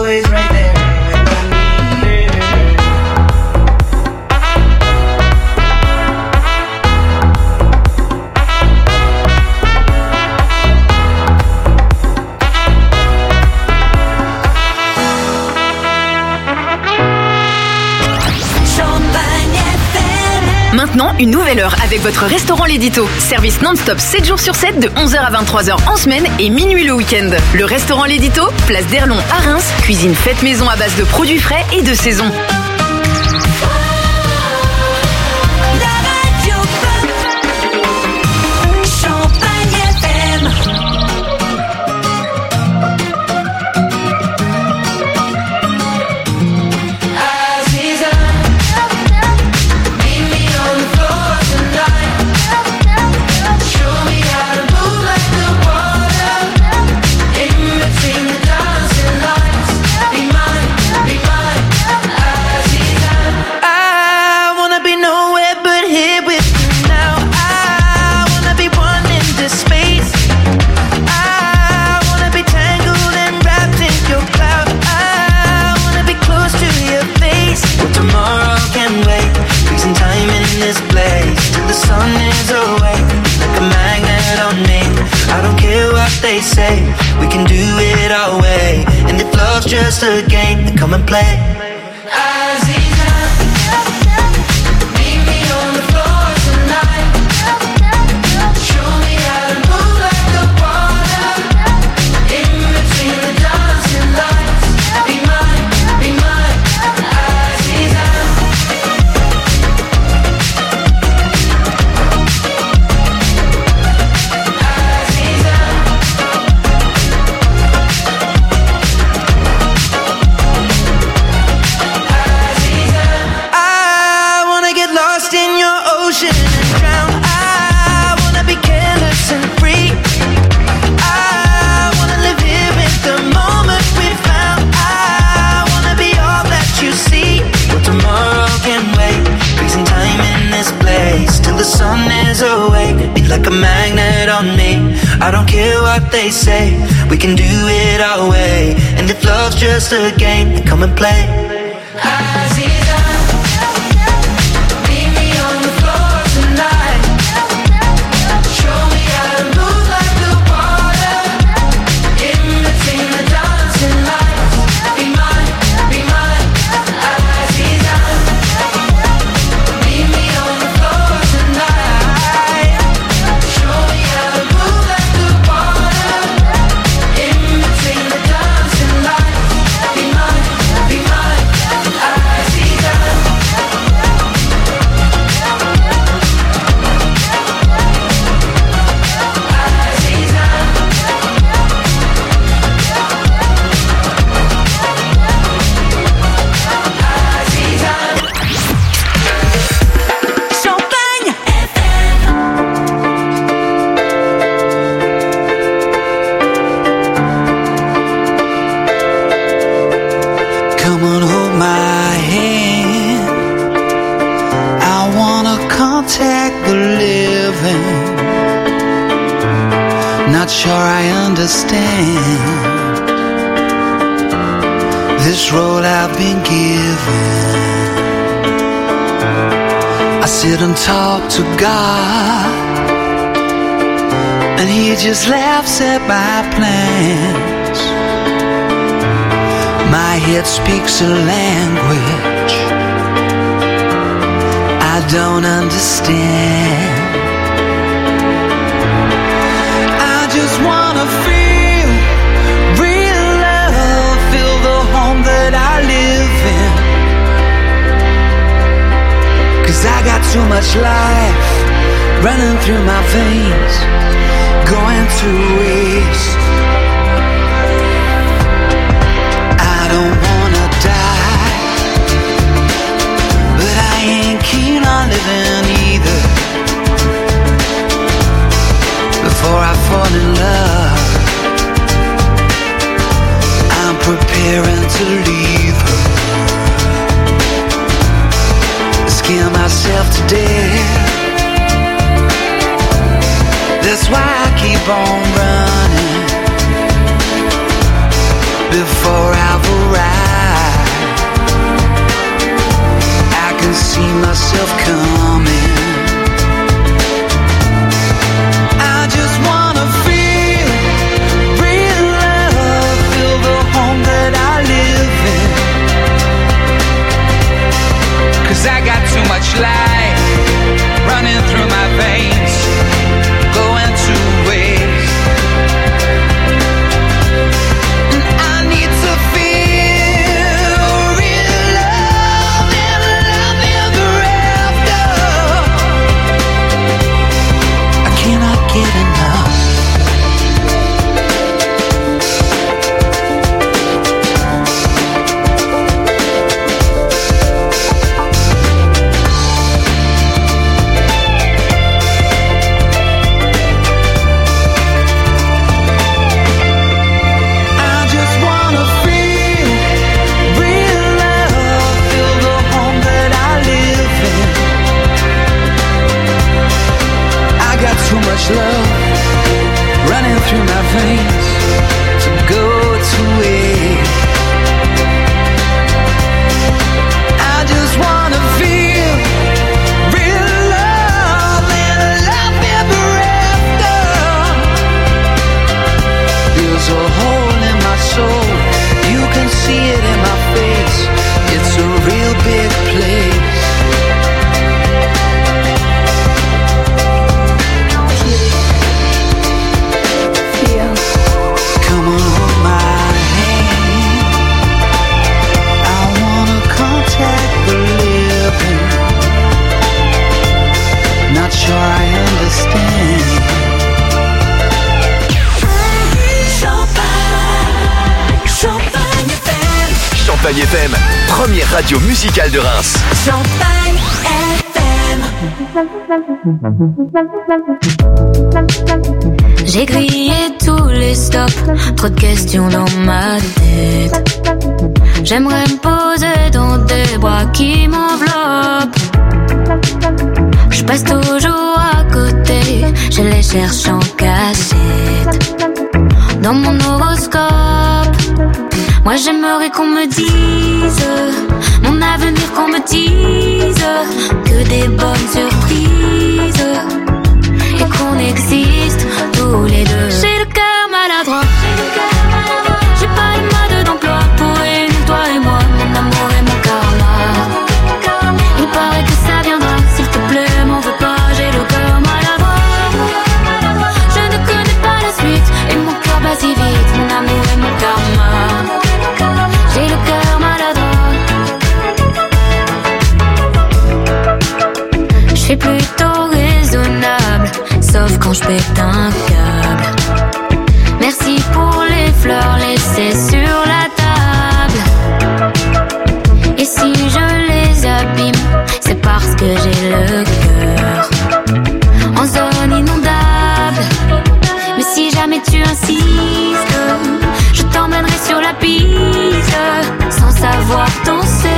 always right there when I need her. Maintenant, une nouvelle heure avec votre restaurant L'Édito. Service non-stop 7 jours sur 7 de 11h à 23h en semaine et minuit le week-end. Le restaurant L'Édito, place d'Erlon à Reims, cuisine faite maison à base de produits frais et de saison. They say we can do it our way, and if love's just a game, then come and play. I don't care what they say, we can do it our way, and if love's just a game, then come and play. This role I've been given, I sit and talk to God, and He just laughs at my plans. My head speaks a language I don't understand. I just wanna feel real love, feel the home that I live in. 'Cause I got too much life running through my veins, going to waste. I don't wanna die, but I ain't keen on living either. Before I fall in love, I'm preparing to leave her. Scare myself to death. That's why I keep on running before I've arrived. Champagne FM, première radio musicale de Reims. Champagne FM. J'ai grillé tous les stops, trop de questions dans ma tête. J'aimerais me poser dans des bras qui m'enveloppent. Je passe toujours à côté, je les cherche en cachette. Dans mon horoscope, moi j'aimerais qu'on me dise mon avenir, qu'on me dise que des bonnes surprises et qu'on existe tous les deux. J'ai le cœur maladroit, j'ai pas le mode d'emploi pour réunir toi et moi, mon amour et mon karma. Il paraît que ça viendra, s'il te plaît, m'en veux pas, j'ai le cœur maladroit. Je ne connais pas la suite et mon cœur bat si vite, mon amour et mon karma. J'ai le cœur maladroit. Je suis plutôt raisonnable, sauf quand je pète un câble. Merci pour les fleurs laissées sur la table. Et si je les abîme, c'est parce que j'ai le cœur en zone inondable. Mais si jamais tu insistes, je t'emmènerai sur la piste, sans savoir danser.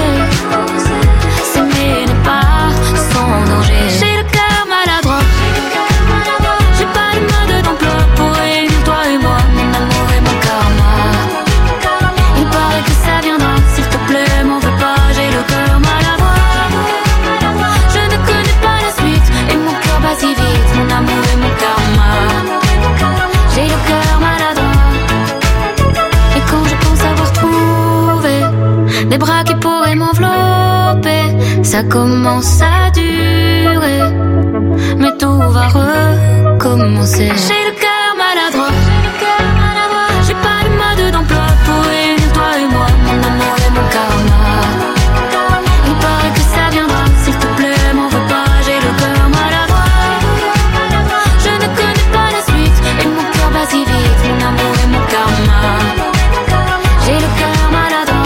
S'aimer n'est pas sans danger. J'ai le cœur maladroit, j'ai pas le mode d'emploi pour réunir toi et moi, mon amour et mon karma. Il paraît que ça viendra, s'il te plaît, m'en veux pas, j'ai le cœur maladroit. Je ne connais pas la suite et mon cœur bat si vite, mon amour et mon karma. J'ai le cœur maladroit. Et quand je pense avoir trouvé des bras qui pourraient m'envelopper, ça commence à durer, mais tout va recommencer. J'ai le cœur maladroit, j'ai pas le mode d'emploi pour réunir toi et moi, mon amour et mon karma. Il paraît que ça viendra, s'il te plaît, m'en veux pas, j'ai le cœur maladroit. Je ne connais pas la suite et mon cœur bat si vite, mon amour et mon karma. J'ai le cœur maladroit.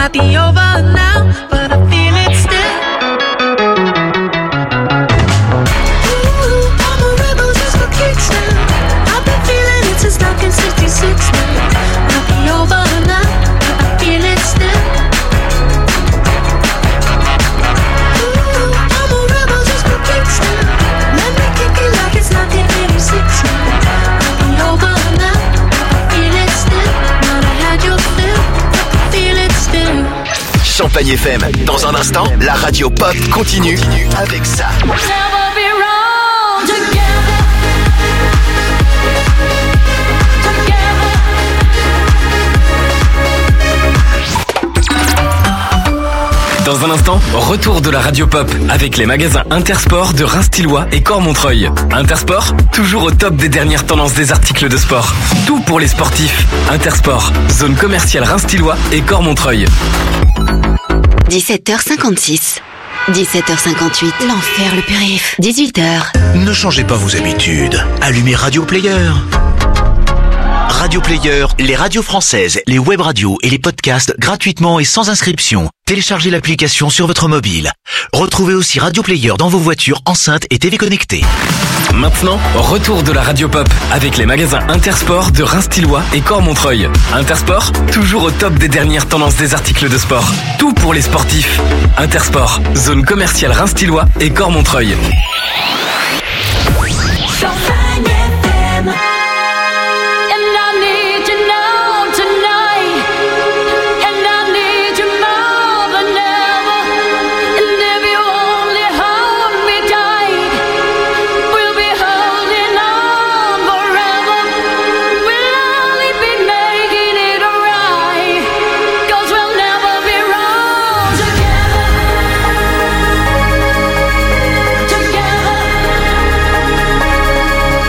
might be over now, but I feel it still. Ooh, I'm a rebel just for kicks now. I've been feeling it since 1966 now. Might be over now, but I feel it still. Ooh, I'm a rebel just for kicks now. Let me kick it like it's 1986 now. Might be over now, but I feel it still. Might have had your fill, but I feel it still. Champagne FM. Dans un instant, la radio pop continue avec ça. Never be wrong together. Dans un instant, retour de la radio pop avec les magasins Intersport de Reims-Tillois et Cormontreuil. Intersport, toujours au top des dernières tendances des articles de sport. Tout pour les sportifs. Intersport, zone commerciale Reims-Tillois et Cormontreuil. 17h56. 17h58. L'enfer le périph'. 18h. Ne changez pas vos habitudes. Allumez Radio Player. Radio Player, les radios françaises, les web radios et les podcasts gratuitement et sans inscription. Téléchargez l'application sur votre mobile. Retrouvez aussi Radio Player dans vos voitures, enceintes et TV connectées. Maintenant, retour de la radio pop avec les magasins Intersport de Reims-Tillois et Cormontreuil. Intersport, toujours au top des dernières tendances des articles de sport. Tout pour les sportifs. Intersport, zone commerciale Reims-Tillois et Cormontreuil. Champagne FM. And I need you now tonight. And I need you more than ever. And if you only hold me tight, we'll be holding on forever. We'll only be making it right, 'cause we'll never be wrong together. Together.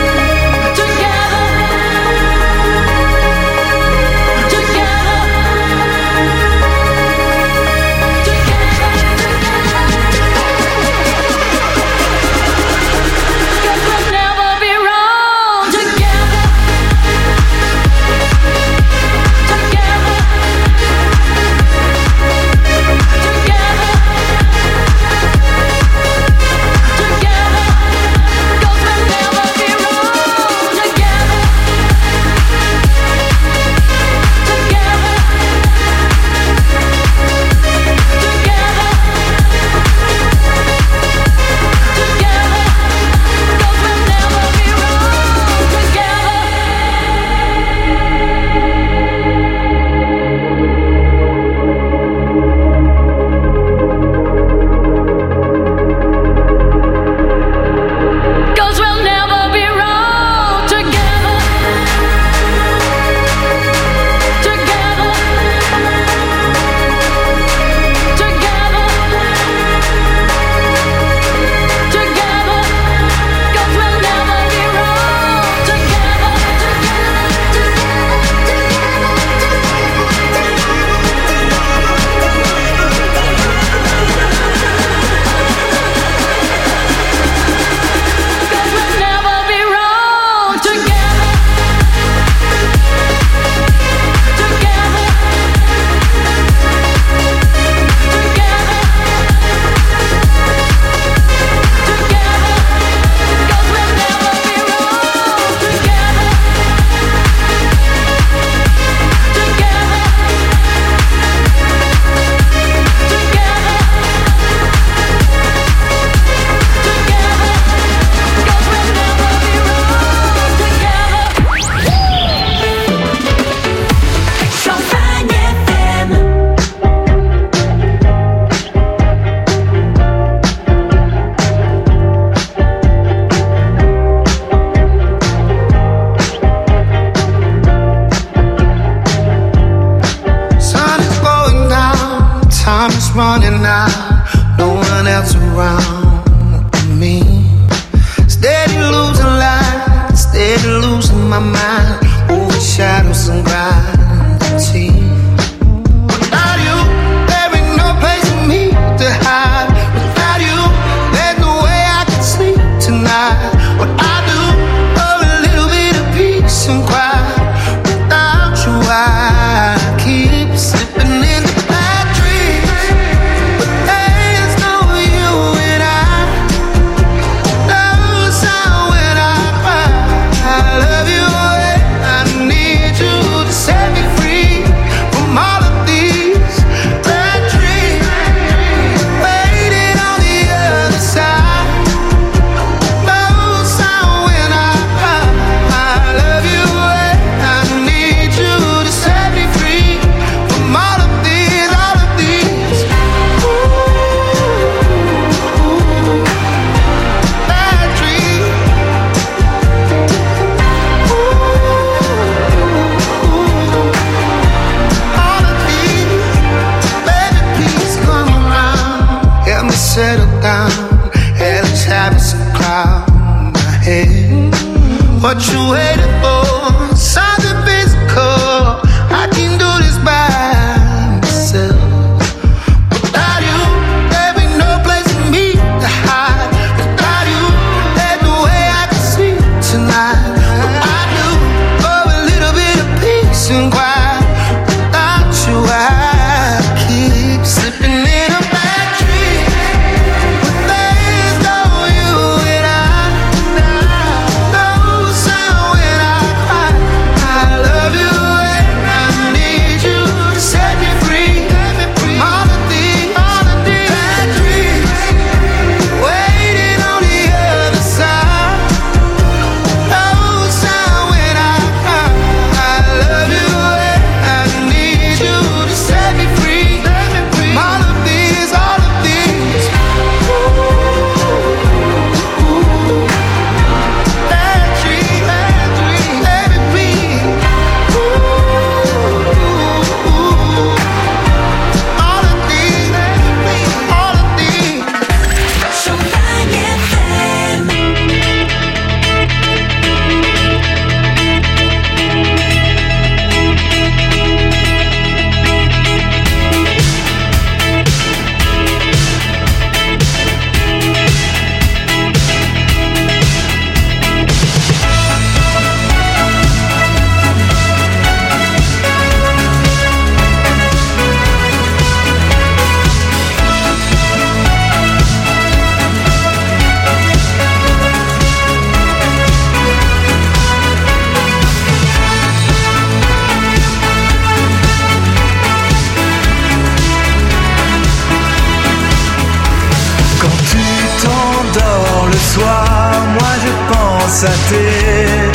soir, moi je pense à tes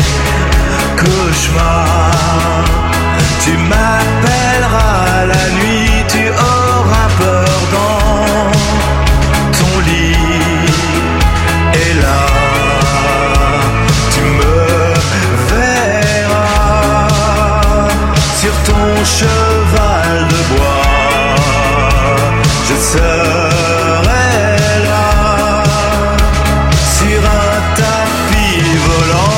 cauchemars. Tu m'appelleras la nuit, tu auras peur dans ton lit. Et là, tu me verras sur ton cheval de bois. Je serai là sur un tapis volant.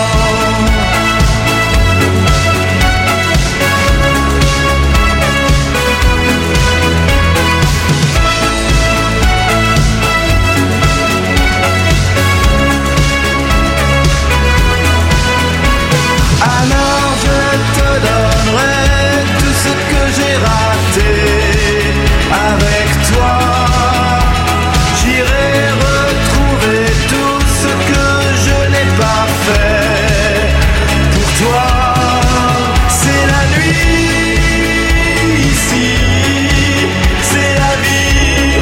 Alors je te donnerai tout ce que j'ai raté avec toi. J'irai retrouver tout ce que je n'ai pas fait pour toi. C'est la nuit ici, c'est la vie,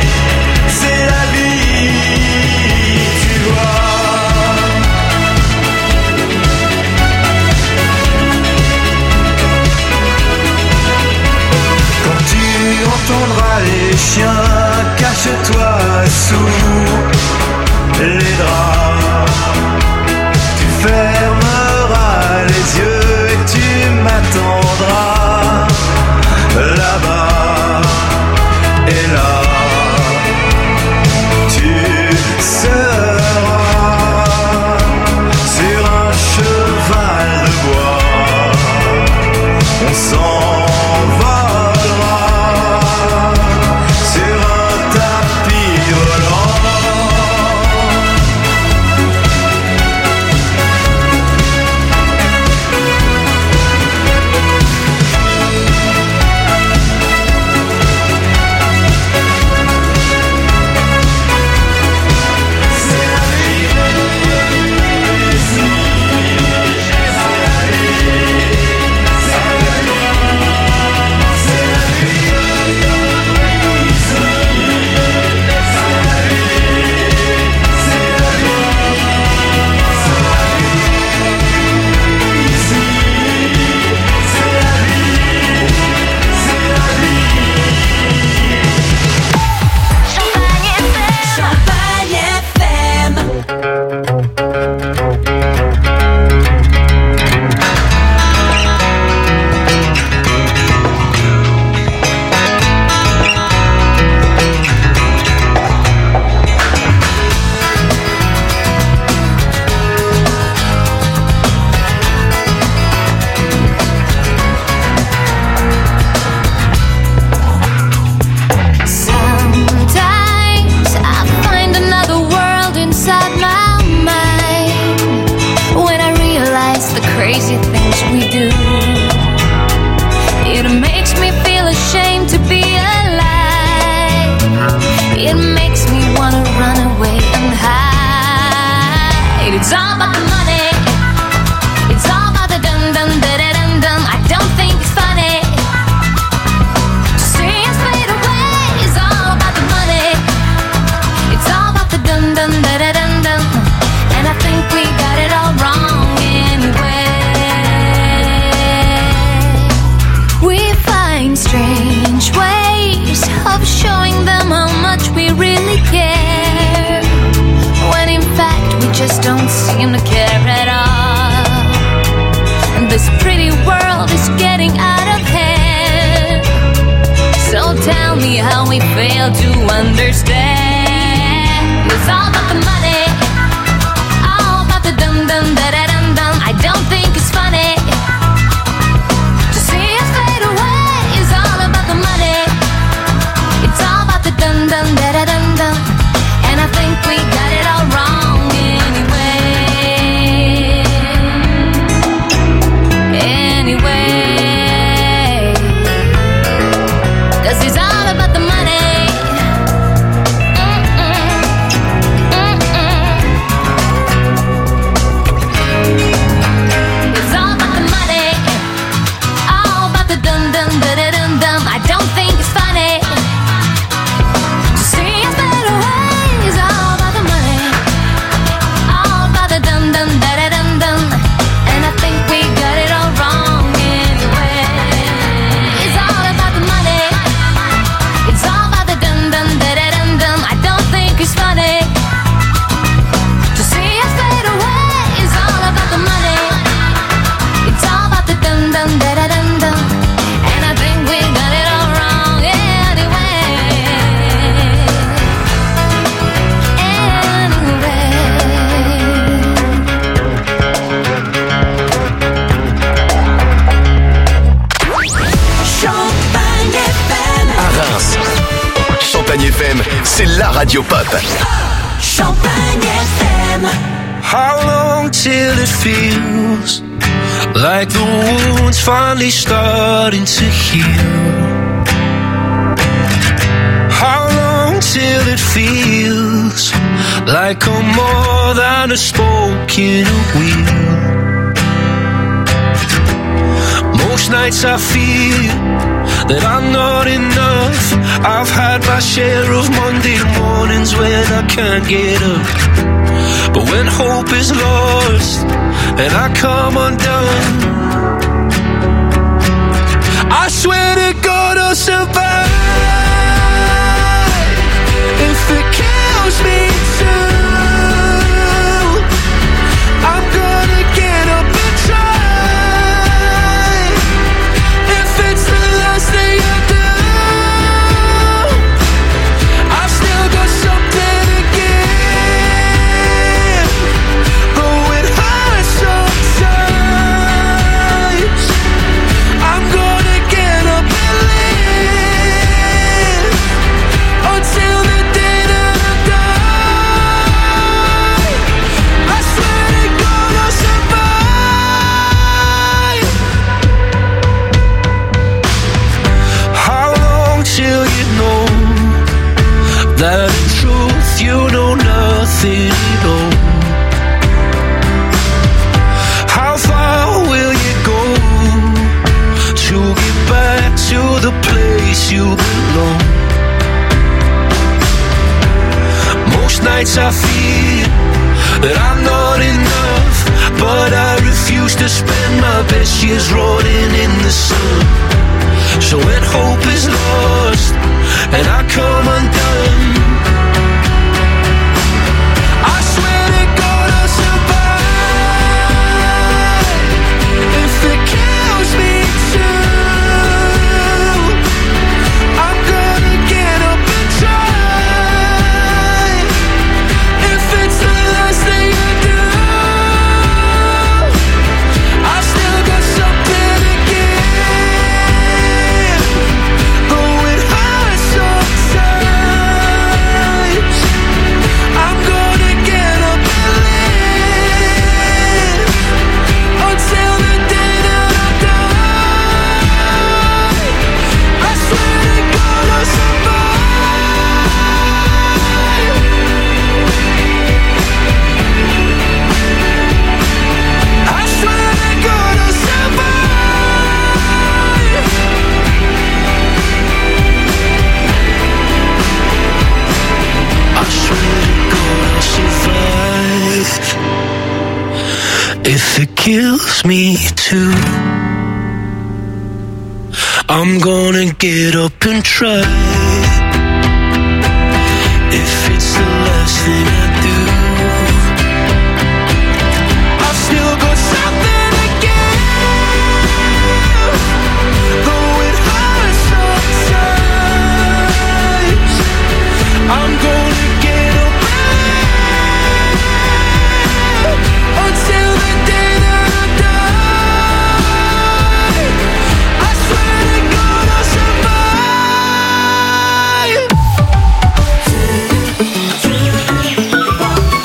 tu vois. Quand tu entendras les chiens, cache-toi sous les draps. Tu fermeras les yeux et tu m'attendras là-bas. Et là, tu seras sur un cheval de bois. On s'envolera sur un tapis volant. It's all about the money. It's all about the dum dum da da dum dum. I don't think it's funny to see us fade away. It's all about the money. It's all about the dum dum da da dum dum. And I think we got it all wrong anyway. We find strange ways of showing them how much we really care, when in fact we just don't seem to care at all. And this pretty world is getting out of hand. So tell me how we fail to understand. It's all about the money, all about the dum dum da da dum dum. I don't think it's funny to see us fade away. It's all about the money. It's all about the dum dum da da dum dum. And I think we got it all wrong anyway. Anyway, 'cause it's all about the money. Champagne FM, c'est la radio pop. Champagne FM. How long till it feels like the wound's finally starting to heal? How long till it feels like I'm more than a spoke in a wheel? Most nights I feel that I'm not enough. I've had my share of Monday mornings when I can't get up. But when hope is lost and I come undone, I swear to God I'll survive. If it kills me too, I'm gonna get up and try. If it's the last thing I do, I've still got something to give. Though it hurts sometimes, I'm gonna get up and live until the day that I die. I swear to God I'll survive. How long till you know that in truth you know nothing at all? How far will you go to get back to the place you belong? Most nights I feel that I'm not enough, but I refuse to spend my best years rotting in the sun. So when hope is lost and I come undone, I swear to God I'll survive. If it kills me too, I'm gonna get up and try. If it's the last thing I do, I've still got something to give. Though it hurts sometimes, I'm gonna get up and live until the day that I die. I swear to God I'll survive. I swear to God I'll survive. I swear to God I'll survive. If it kills me too, I'm gonna get up and try. If it's the last thing I do, I've still got something to give. Though it hurts sometimes, I'm gonna get up and live until the day that I die. I swear to God I'll survive.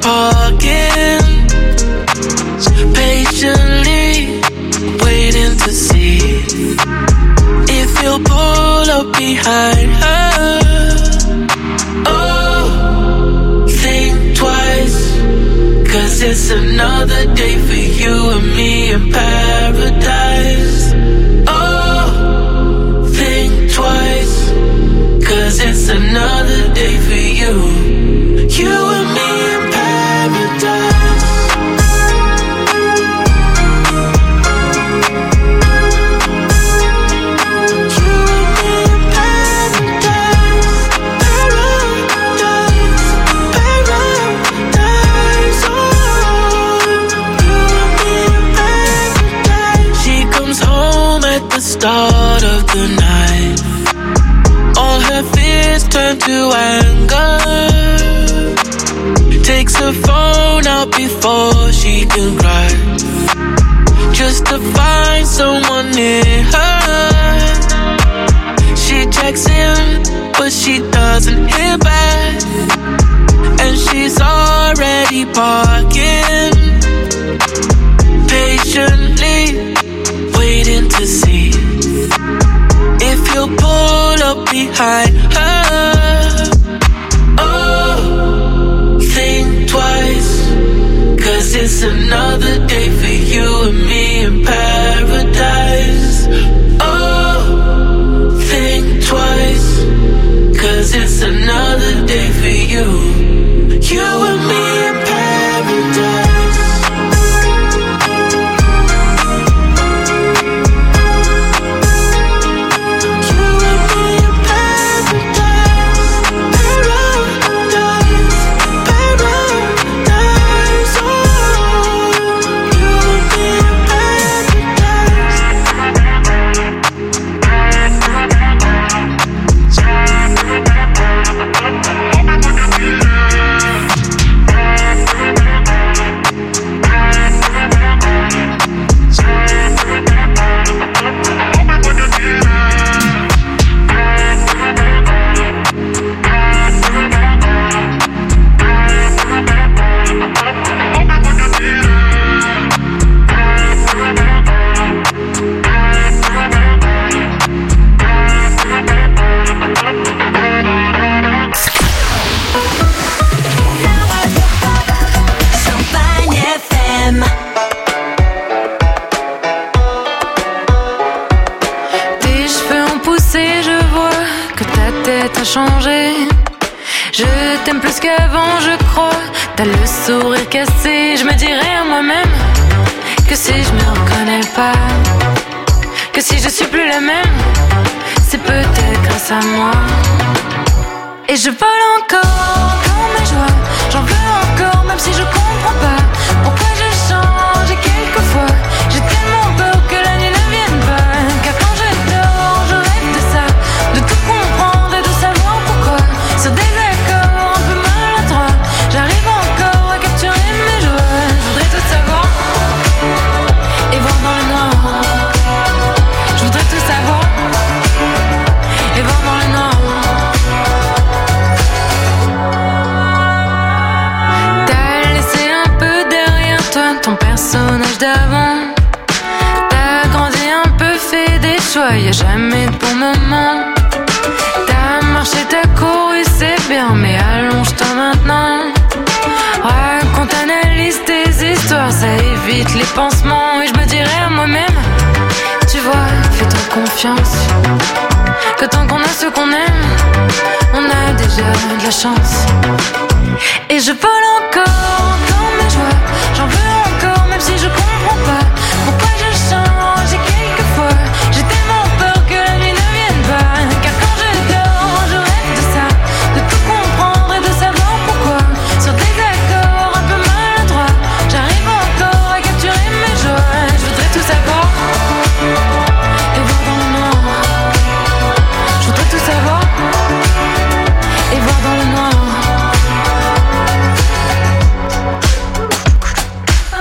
parking, patiently waiting to see if you'll pull up behind her. Oh, think twice, 'cause it's another day for you and me in paradise. Oh, think twice, 'cause it's another day for you, you and me in paradise. Start of the night, all her fears turn to anger. Takes her phone out before she can cry, just to find someone near her. She checks in, but she doesn't hear back, and she's already parking, patiently waiting to see if you'll pull up behind her. Oh, think twice, 'cause it's another day for you and me in paradise. Oh, think twice, 'cause it's another day for you, you and me in paradise. Je t'aime plus qu'avant, je crois. T'as le sourire cassé. Je me dirais à moi-même que si je me reconnais pas, que si je suis plus la même, c'est peut-être grâce à moi. Et je vole encore mes joies. J'en veux encore, même si je comprends pas pourquoi je change. Et quelquefois, j'ai tellement peur que la nuit ne vienne pas. Car quand je dors, je rêve de ça, de tout comprendre et de savoir pourquoi. Sur des accords un peu maladroits, j'arrive encore à capturer mes joies. Je voudrais tout savoir et voir dans le noir. Je voudrais tout savoir et voir dans le noir. T'as laissé un peu derrière toi ton personnage d'avant. T'as grandi un peu, fait des choix, y'a jamais de bon moment. T'as marché, t'as couru, c'est bien, mais allonge-toi maintenant. Raconte, analyse tes histoires, ça évite les pansements. Et je me dirais à moi-même, tu vois, fais-toi confiance, que tant qu'on a ce qu'on aime, on a déjà de la chance. Et je vole encore mes joies. J'en veux encore, même si je comprends pas pourquoi je change. Et quelquefois, j'ai tellement peur que la nuit ne vienne pas. Car quand je dors, je rêve de ça, de tout comprendre et de savoir pourquoi. Sur des accords un peu maladroits, j'arrive encore à capturer mes joies. Je voudrais tout savoir et voir dans le noir. Je voudrais tout savoir et voir dans le noir.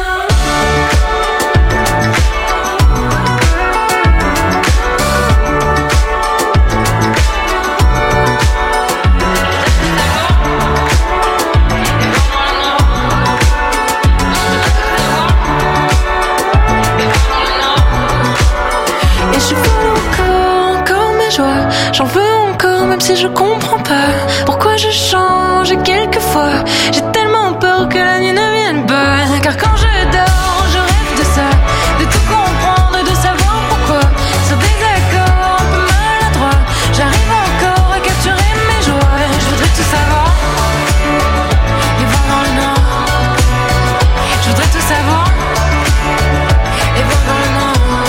si je comprends pas pourquoi je change et quelquefois j'ai tellement peur que la nuit ne vienne pas. Car quand je dors, je rêve de ça, de tout comprendre et de savoir pourquoi. Sur des accords un peu maladroits, j'arrive encore à capturer mes joies. Je voudrais tout savoir et voir dans le noir. Je voudrais tout savoir et voir dans le noir.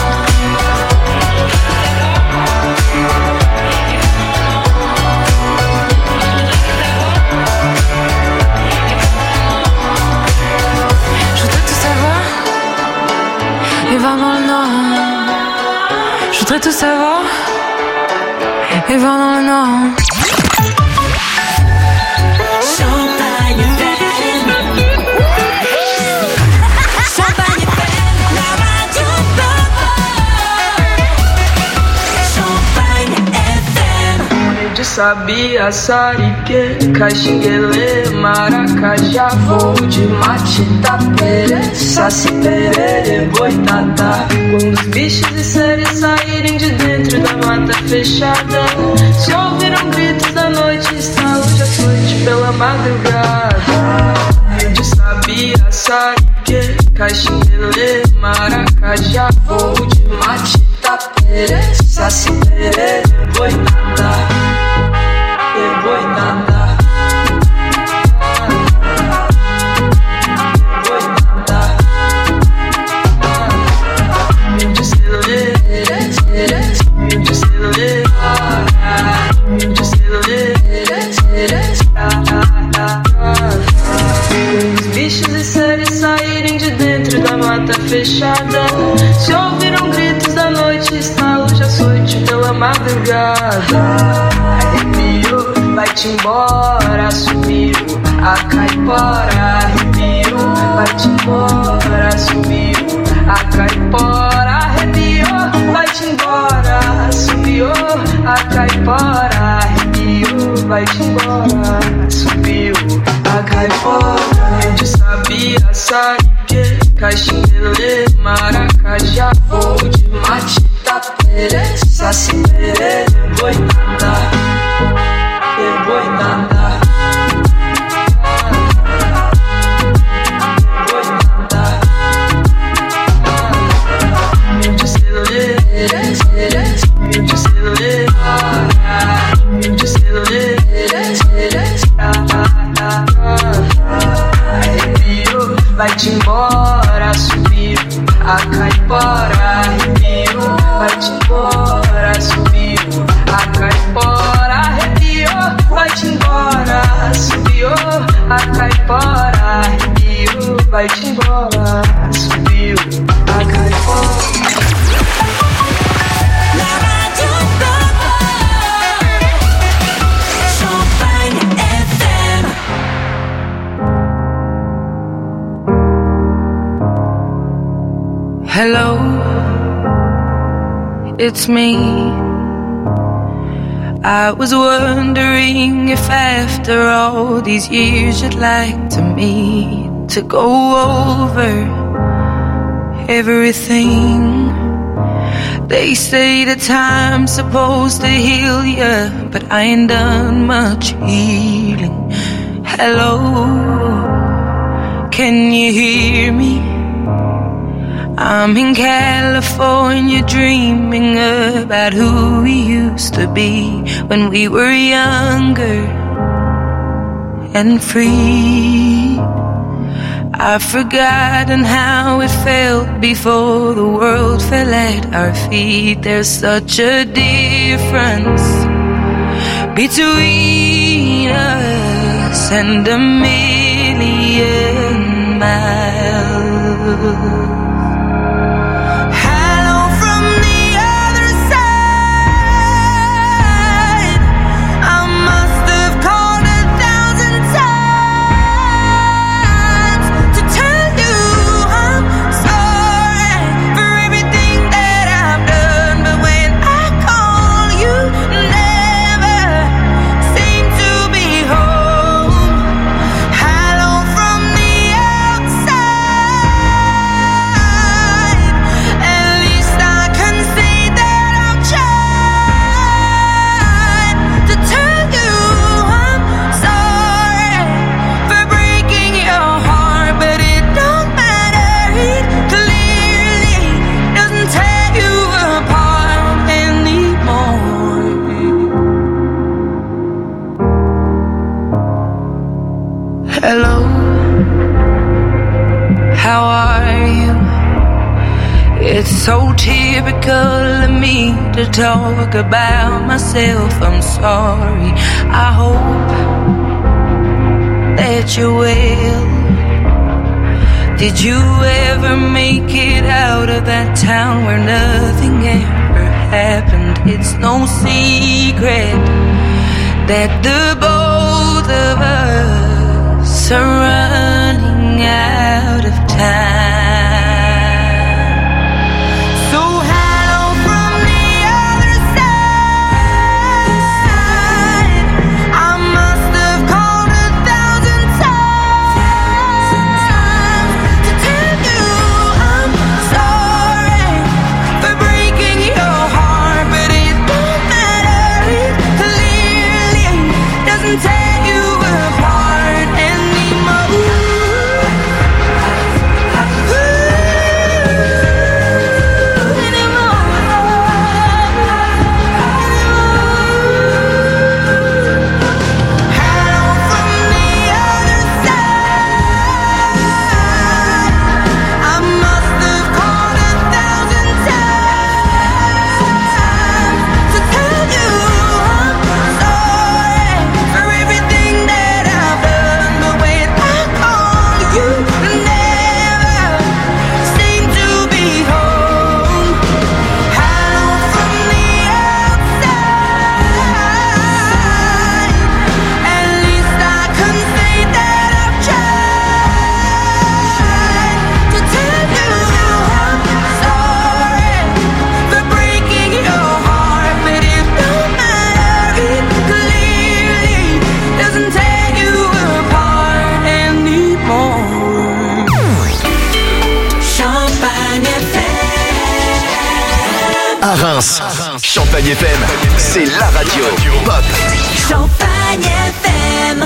Et voir dans le noir. Je voudrais tout savoir et voir dans le noir. Champagne FM. Champagne FM, la radio pop. Champagne FM. De sabia, sarique, caxinguele, maracajá, voo de mate, tapere, saci, perere, boitatá. Quando os bichos e seres saírem de dentro da mata fechada, se ouviram gritos da noite, estalo de açoite pela madrugada. De sabia, sarique, caxinguele, maracajá, voo de mate, tapere, saci, perere, boitatá. Boitatá. Os bichos e seres saírem de dentro da mata fechada, se ouviram gritos da noite, estalo de açoite pela madrugada. Arrepiou, vai-te embora, sumiu a caipora. Arrepiou, vai-te embora, sumiu a caipora. Arrepiou, vai-te embora, sumiu a caipora. Arrepiou, vai-te embora, sumiu a caipora. De sabia, sarique, caxinguele, maracajá, voo de mate, tapere, saci, perere, boitatá. Boitatá. Boitatá. De celulê, de celulê, de celulê. Arrepiou, vai-te embora, subiu a caipora. Arrepiou, vai-te embora, subiu a caipora. Arrepiou, vai-te embora, subiu a caipora. Arrepiou, vai-te embora, subiu a caipora. Hello, it's me. I was wondering if after all these years you'd like to meet to go over everything. They say that time's supposed to heal ya, but I ain't done much healing. Hello, can you hear me? I'm in California dreaming about who we used to be when we were younger and free. I've forgotten how it felt before the world fell at our feet. There's such a difference between us and a million miles. It's so typical of me to talk about myself. I'm sorry. I hope that you're well. Did you ever make it out of that town where nothing ever happened? It's no secret that the both of us are running out of time. Reims, Champagne FM, c'est la radio pop. Champagne FM.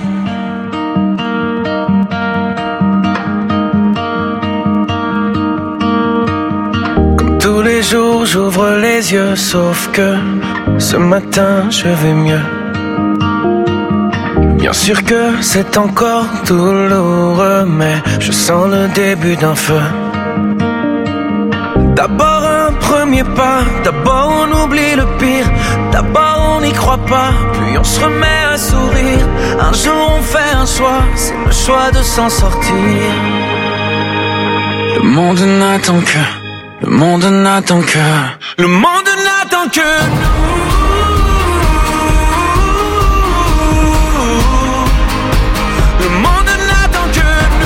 Comme tous les jours, j'ouvre les yeux, sauf que ce matin, je vais mieux. Bien sûr que c'est encore douloureux, mais je sens le début d'un feu. D'abord un premier pas, d'abord on oublie le pire, d'abord on n'y croit pas, puis on se remet à sourire. Un jour on fait un choix, c'est le choix de s'en sortir. Le monde n'attend que, le monde n'attend que, le monde n'attend que nous. Le monde n'attend que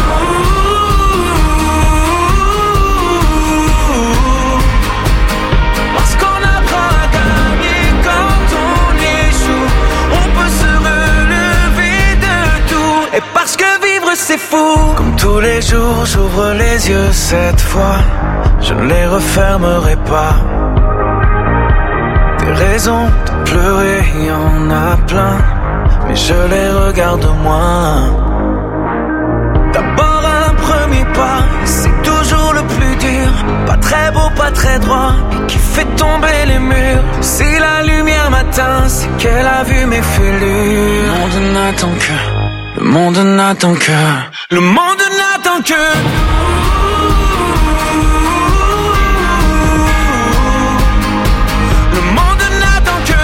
et parce que vivre c'est fou. Comme tous les jours j'ouvre les yeux, cette fois je ne les refermerai pas. Des raisons de pleurer, il y en a plein, mais je les regarde moins. D'abord un premier pas, c'est toujours le plus dur. Pas très beau, pas très droit, et qui fait tomber les murs. Si la lumière m'atteint, c'est qu'elle a vu mes fêlures. Le monde n'attend que, le monde n'attend que, le monde n'attend que le monde n'attend que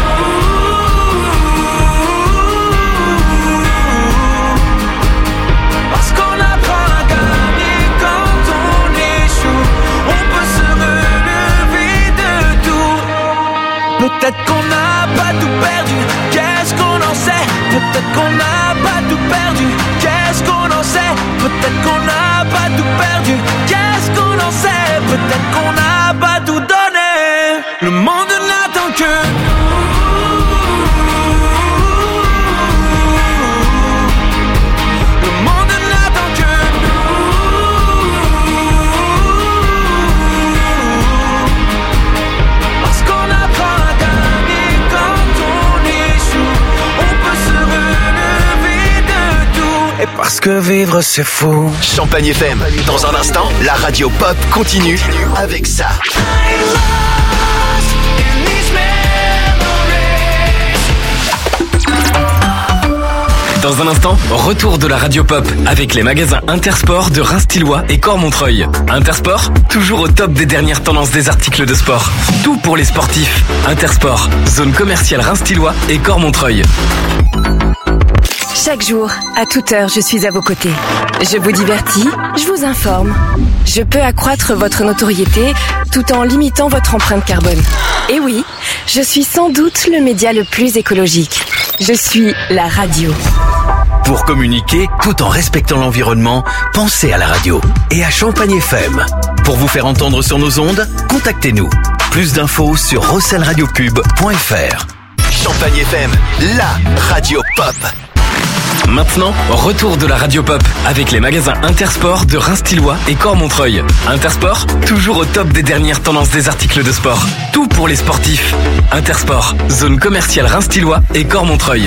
parce qu'on apprend à gagner quand on échoue. On peut se relever de tout. Peut-être qu'on n'a pas tout perdu, qu'est-ce qu'on en sait? Peut-être qu'on n'a pas tout perdu, qu'est-ce qu'on en sait? Peut-être qu'on n'a pas tout perdu, qu'est-ce qu'on en sait? Peut-être qu'on n'a pas tout donné. Le monde n'attend que le monde n'attend que parce qu'on apprend à gagner quand on échoue. On peut se relever de tout et parce que vivre c'est fou. Champagne FM, dans un instant, la radio pop continue avec ça. Dans un instant, retour de la radio pop avec les magasins Intersport de Reims-Tillois et Cormontreuil. Intersport, toujours au top des dernières tendances des articles de sport. Tout pour les sportifs. Intersport, zone commerciale Reims-Tillois et Cormontreuil. Chaque jour, à toute heure, je suis à vos côtés. Je vous divertis, je vous informe. Je peux accroître votre notoriété tout en limitant votre empreinte carbone. Et oui, je suis sans doute le média le plus écologique. Je suis la radio. Pour communiquer tout en respectant l'environnement, pensez à la radio et à Champagne FM. Pour vous faire entendre sur nos ondes, contactez-nous. Plus d'infos sur rosselradiopub.fr. Champagne FM, la radio pop. Maintenant, retour de la radio pop avec les magasins Intersport de Reims-Tillois et Cormontreuil. Intersport, toujours au top des dernières tendances des articles de sport. Tout pour les sportifs. Intersport, zone commerciale Reims-Tillois et Cormontreuil.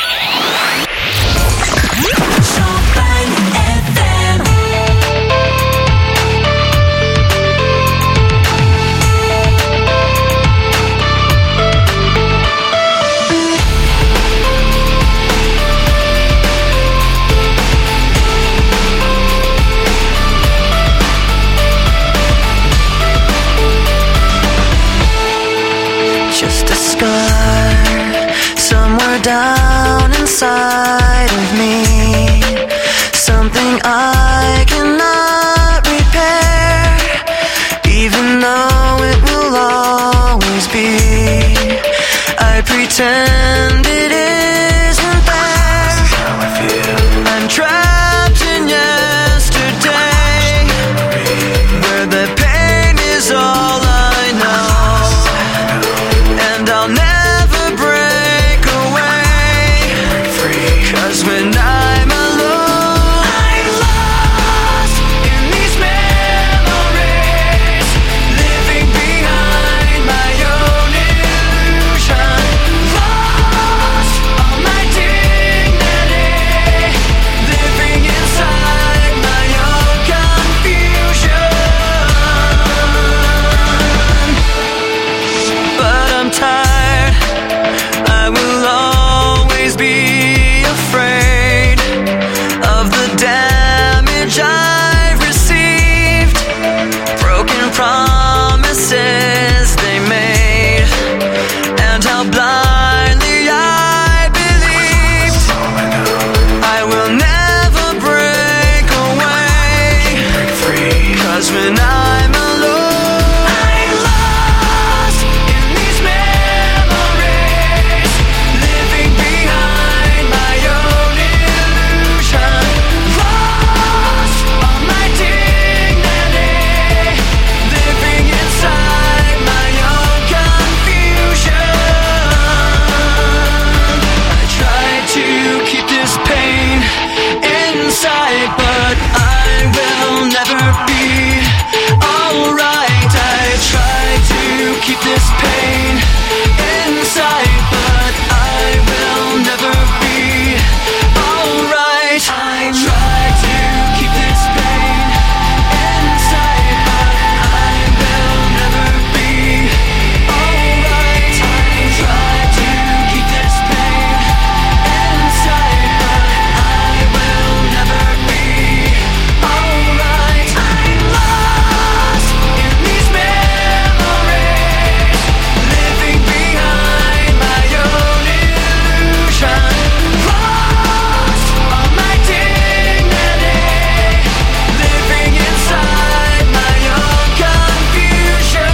Just a scar somewhere down inside of me, something I cannot repair, even though it will always be. I pretend it isn't there. I'm trapped in yesterday, where the pain is all I know. And I'll never break away, 'cause when I'm alone, I'm lost in these memories, living behind my own illusion, lost all my dignity, living inside my own confusion. But I'm tired, I will always be afraid of the damage I've received, broken promises they made, and how blindly I believed. I will never break away, 'cause when I'm alone, I'm lost in these memories, living behind my own illusion, lost all my dignity, living inside my own confusion. I try to keep this pain inside, but I will never be alright. I try to keep this pain inside, but I will never be alright. I try to keep this pain inside, but I will never be alright. I try to keep this pain inside, but I will never be alright. I'm lost in these memories, living behind my own illusion, lost all my dignity, living inside my own confusion.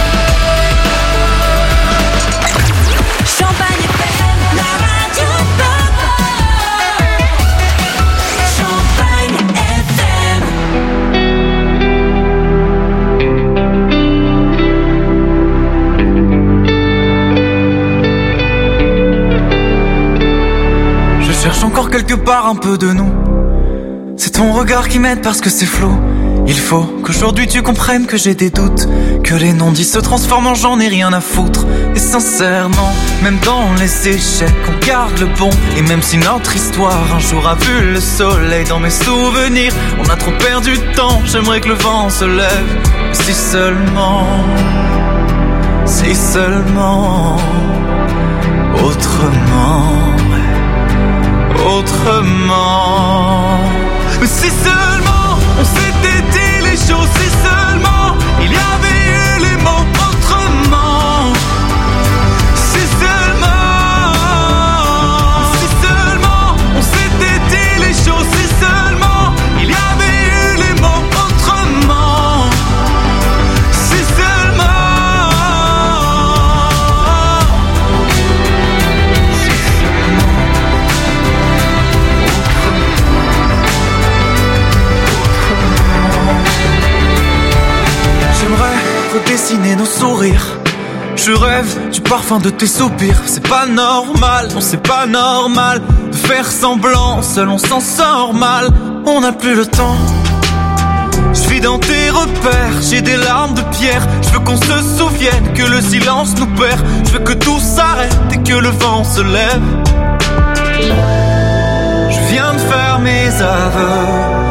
Champagne FM, la radio pop. Champagne FM. Je cherche encore quelque part un peu de nous. C'est ton regard qui m'aide parce que c'est flou. Il faut qu'aujourd'hui tu comprennes que j'ai des doutes, que les non-dits se transforment en j'en ai rien à foutre. Et sincèrement, même dans les échecs, on garde le bon. Et même si notre histoire un jour a vu le soleil, dans mes souvenirs, on a trop perdu de temps. J'aimerais que le vent se lève, si seulement autrement, autrement. Mais si seulement on s'était dit les choses, si seulement il y avait eu les mots autrement. Si seulement on s'était dit les choses, si seulement il y avait eu les mots autrement. Si seulement. J'aimerais redessiner nos sourires. Je rêve du parfum de tes soupirs. C'est pas normal, non c'est pas normal de faire semblant, seul on s'en sort mal. On n'a plus le temps. Je vis dans tes repères, j'ai des larmes de pierre. Je veux qu'on se souvienne que le silence nous perd. Je veux que tout s'arrête et que le vent se lève. Je viens de faire mes aveux.